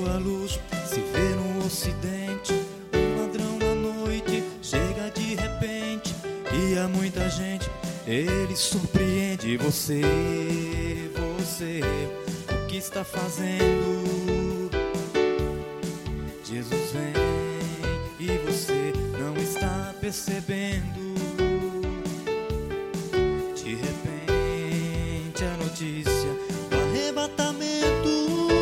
sua luz se vê no ocidente. Um ladrão da noite chega de repente e a muita gente ele surpreende. Você, o que está fazendo? Jesus vem e você não está percebendo. De repente a notícia do arrebatamento.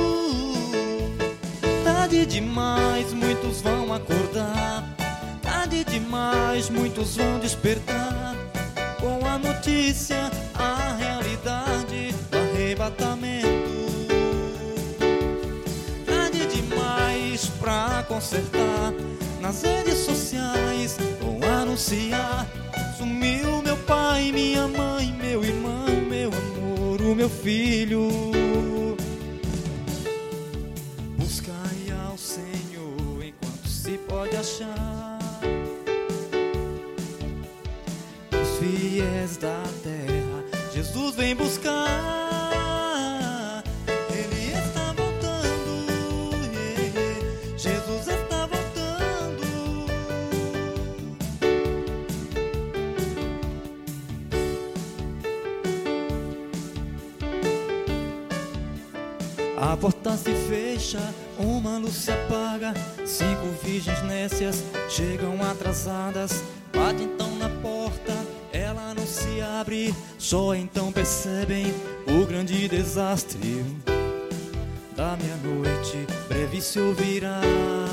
Tarde demais, muitos vão acordar. Tarde demais, muitos vão despertar com a notícia, a realidade do arrebatamento. Tarde demais pra consertar, nas redes sociais vão anunciar. Sumiu meu pai, minha mãe, meu irmão, meu amor, o meu filho. Buscai ao Senhor enquanto se pode achar. Os fiéis da terra, Jesus vem buscar. Ele está voltando, Jesus está voltando. A porta se fecha, uma luz se apaga. 5 virgens nécias chegam atrasadas. Bate então na porta, ela não se abre. Só então percebem o grande desastre da meia-noite. Breve se ouvirá.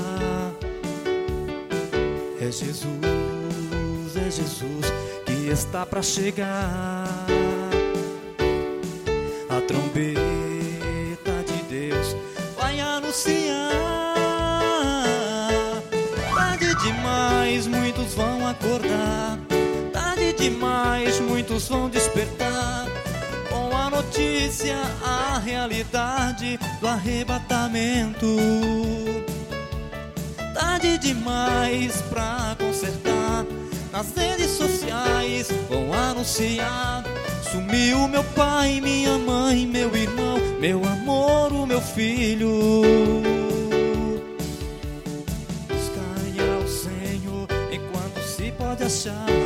É Jesus que está para chegar. A trombeta de Deus vai anunciar. Tarde demais, muitos vão acordar. Tarde demais, muitos vão despertar com a notícia, a realidade do arrebatamento. Tarde demais pra consertar, nas redes sociais vão anunciar. Sumiu meu pai, minha mãe, meu irmão, meu amor, o meu filho. Buscai ao Senhor enquanto se pode achar.